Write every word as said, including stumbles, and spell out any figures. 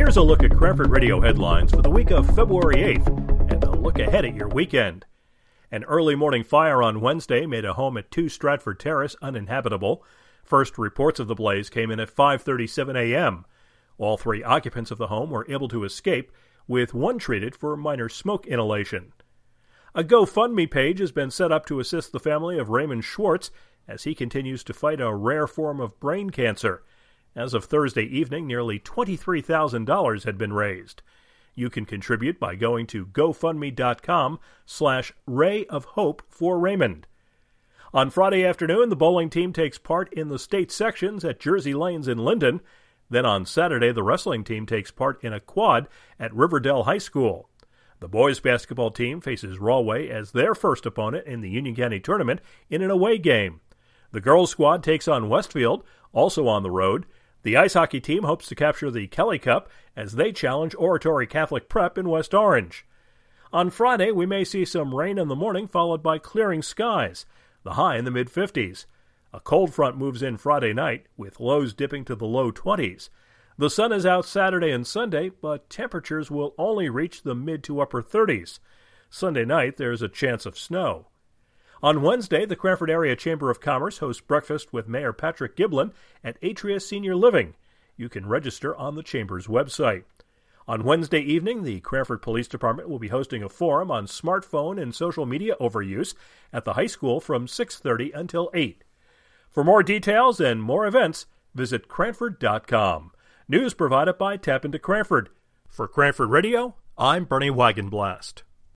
Here's a look at Cranford Radio headlines for the week of February eighth, and a look ahead at your weekend. An early morning fire on Wednesday made a home at two Stratford Terrace uninhabitable. First reports of the blaze came in at five thirty-seven a.m. All three occupants of the home were able to escape, with one treated for minor smoke inhalation. A GoFundMe page has been set up to assist the family of Raymond Schwartz as he continues to fight a rare form of brain cancer. As of Thursday evening, nearly twenty-three thousand dollars had been raised. You can contribute by going to GoFundMe.com slash Ray of Hope for Raymond. On Friday afternoon, the bowling team takes part in the state sections at Jersey Lanes in Linden. Then on Saturday, the wrestling team takes part in a quad at Riverdale High School. The boys basketball team faces Rawway as their first opponent in the Union County Tournament in an away game. The girls squad takes on Westfield, also on the road. The ice hockey team hopes to capture the Kelly Cup as they challenge Oratory Catholic Prep in West Orange. On Friday, we may see some rain in the morning followed by clearing skies, the high in the mid-fifties. A cold front moves in Friday night, with lows dipping to the low twenties. The sun is out Saturday and Sunday, but temperatures will only reach the mid to upper thirties. Sunday night, there is a chance of snow. On Wednesday, the Cranford Area Chamber of Commerce hosts breakfast with Mayor Patrick Giblin at Atria Senior Living. You can register on the Chamber's website. On Wednesday evening, the Cranford Police Department will be hosting a forum on smartphone and social media overuse at the high school from six thirty until eight. For more details and more events, visit Cranford dot com. News provided by Tap into Cranford. For Cranford Radio, I'm Bernie Wagenblast.